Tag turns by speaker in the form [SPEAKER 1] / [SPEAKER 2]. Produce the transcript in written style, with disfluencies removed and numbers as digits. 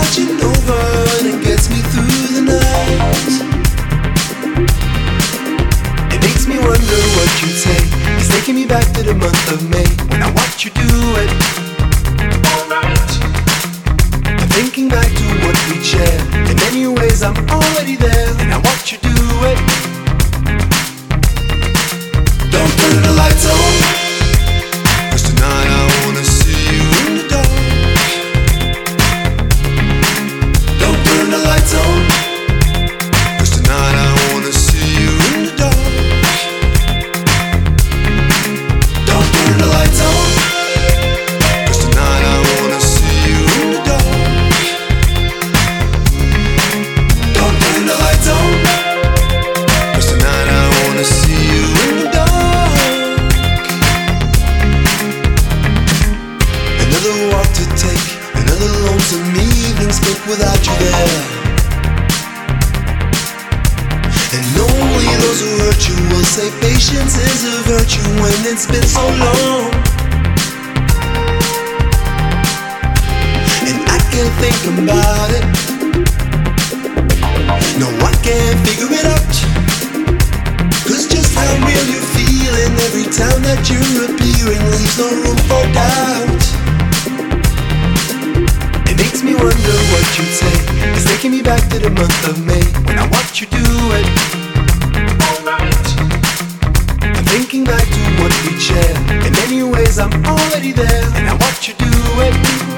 [SPEAKER 1] watching over and it gets me through the night. It makes me wonder what you take. It's taking me back to the month of May when I watch you do it. Alright. I'm thinking back to what we shared. In many ways I'm already there and I watch you do it. Don't turn the lights on, 'cause tonight I wanna see you in the dark. Don't turn the lights on, 'cause tonight I wanna see you in the dark. Don't turn the lights on, 'cause tonight I wanna see you in the dark. Don't turn the lights on, 'cause tonight I wanna see you in the dark. Another walk to take, another lonesome evening spent without you there. And only those who hurt you will say patience is a virtue when it's been so long. And I can't think about it. No, I can't figure it out. 'Cause just how real you're feeling every time that you're appearing leaves no room for doubt. It makes me wonder what you'd say. It's taking me back to the month of May when I watch you do it. Alright. I'm thinking back to what we shared. In many ways I'm already there and I watch you do it.